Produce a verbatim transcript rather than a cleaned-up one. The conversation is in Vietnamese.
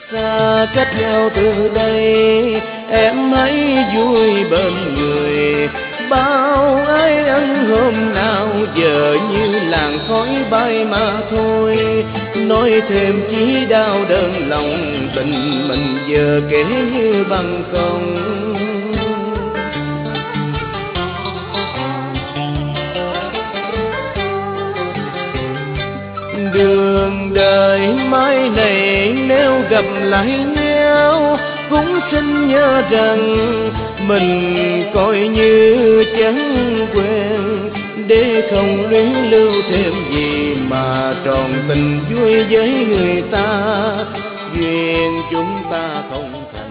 Xa cách nhau từ đây, em hãy vui bên người. Bao ái ân hôm nào giờ như làn khói bay mà thôi. Nói thêm chỉ đau đớn lòng, tình mình giờ kể như bằng không. Đường đời mai này nếu gặp lại nhau, cũng xin nhớ rằng mình coi như chẳng quen, để không luyến lưu thêm gì mà tròn tình vui với người ta. Duyên chúng ta không thành.